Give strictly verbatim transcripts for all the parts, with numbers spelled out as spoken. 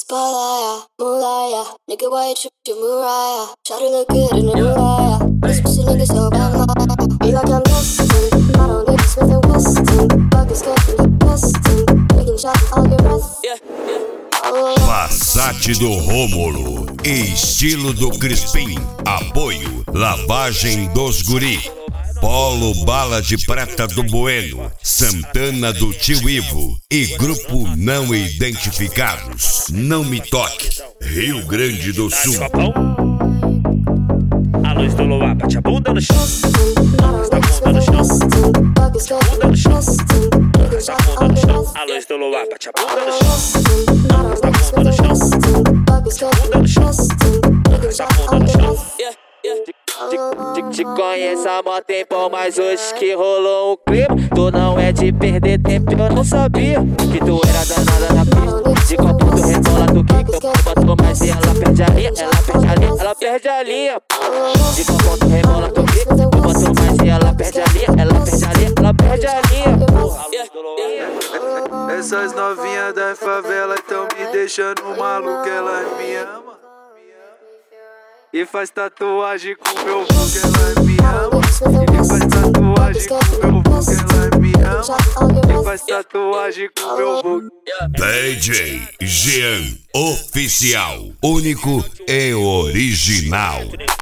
Spotlight, Moonlight, nigga, why you tripped to Mariah? Try to look good in the Moonlight. This pussy nigga so bad, be like I'm destined. I don't need to Smith and Weston. Buckets getting testing, taking shots, I'll get rest. Yeah, yeah. Passat do Rômulo, estilo do Crispim. Apoio, lavagem dos guri. Polo Bala de Prata do Bueno, Santana do Tio Ivo e Grupo Não Identificados. Não Me Toque, Rio Grande do Sul. A luz do luar bate a bunda no chão. Bate a bunda no chão. Bunda no chão. Bate a bunda no chão. A luz do luar bate a bunda no chão. Bate a bunda no chão. Bunda no chão. Bate a bunda no chão. Te, te, te conheço há mó tempão, mas hoje que rolou um clima. Tu não é de perder tempo, eu não sabia que tu era danada na pista. De copo tu rebola, tu quica, eu boto mais e ela perde a linha. Ela perde a linha, ela perde a linha. De copo tu rebola, tu quica, eu boto mais e ela perde a linha. Ela perde a linha, ela perde a linha. Essas novinhas da favela tão me deixando maluco, elas me amam e faz tatuagem com meu vulgo, ela me ama. E faz tatuagem com meu vulgo, ela me ama. E faz tatuagem com meu vulgo. D J Jean Oficial, único e original.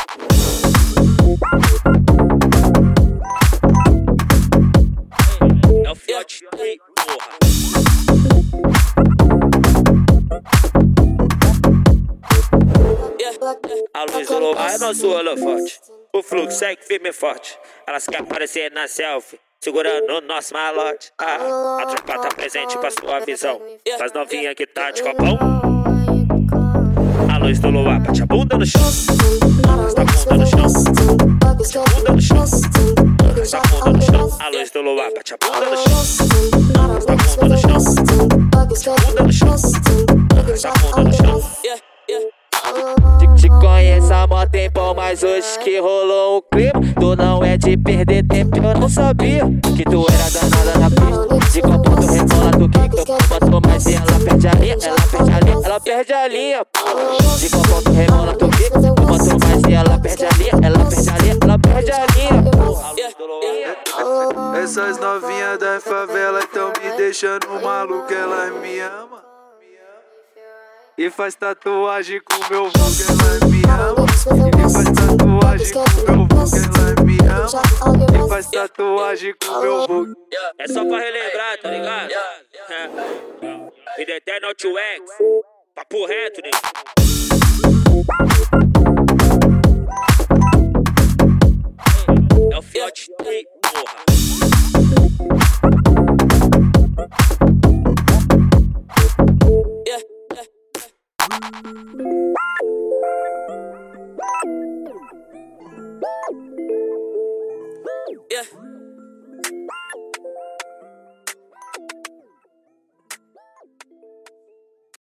É o fiote, porra. A luz do luar é nosso holofote. O fluxo segue firme e forte. Elas querem aparecer na selfie, segurando o nosso malote. Ah, a tropa tá presente pra sua visão. As novinhas que tá de copão. A luz do luar bate a bunda no chão. Bate a bunda no chão. Bate a bunda no chão. Bate a bunda no chão. A luz do luar bate a bunda no chão. Bate a bunda no chão. Bate a bunda no chão. Bate a bunda no chão. Te, te conheço há mó tempão, mas hoje que rolou um clima. Tu não é de perder tempo, eu não sabia que tu era danada na pista. De copo tu rebola, tu quica, eu boto mais e ela perde a linha. Ela perde a linha, ela perde a linha. De copo tu rebola, tu quica, eu boto mais e ela perde a linha. Ela perde a linha, ela perde a linha. Essas novinhas da favela tão me deixando maluco, elas me amam e faz tatuagem com meu vulgo, ela me ama. E faz tatuagem com meu vulgo, ela me ama. E faz tatuagem com meu vulgo. É só pra relembrar, tá ligado? É. E The Eternal T X, papo reto, né?